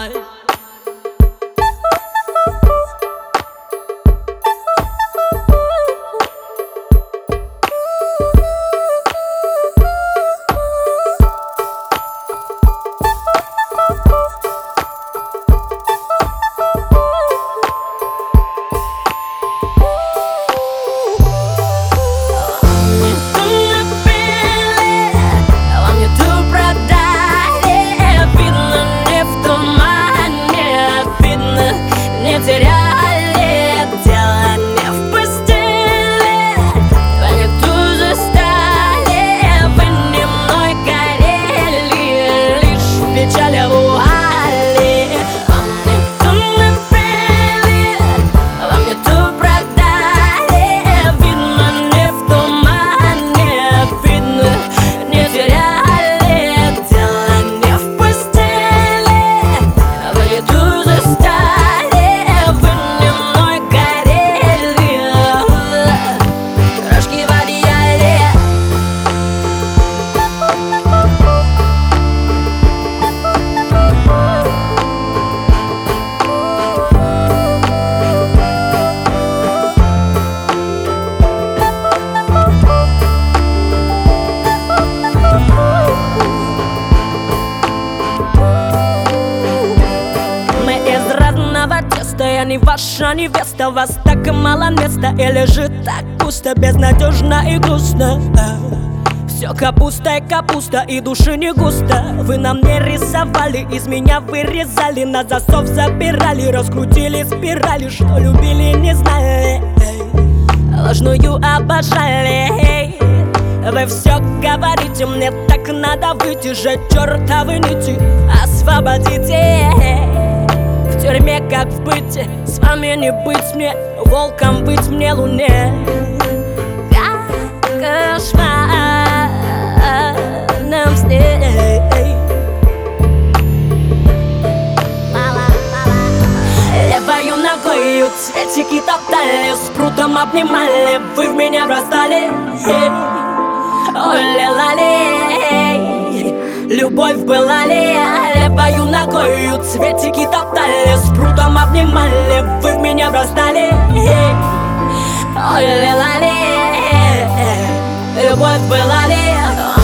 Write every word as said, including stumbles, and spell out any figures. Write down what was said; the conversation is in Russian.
Теряли, дело не в постели, они тут застали, вы не мной горели, лишь в печали вуали. Вам не ту напели, вам не ту продали, видно не в тумане, видно не теряли, дело не в постели, вы не ту застали. Я не ваша невеста, вас так мало места, или же так пусто, безнадежно и грустно. Все капуста и капуста, и души не густо. Вы нам не рисовали, из меня вырезали, на засов забирали, раскрутили спирали, что любили, не знали, ложную обожали. Вы все говорите, мне так надо выйти же, чертовы нити, освободите. В тюрьме как в быте, с вами не быть мне, волком быть мне луне. Как кошмар нам сне. Левою ногою цветики топтали, с прутом обнимали, вы в меня врастали. Ой-ля-ла-ли, любовь была ли? Левою ногою цветики топтали, с прутом обнимали, вы в меня врастали. Ой-ля-ла-ли, любовь была ли?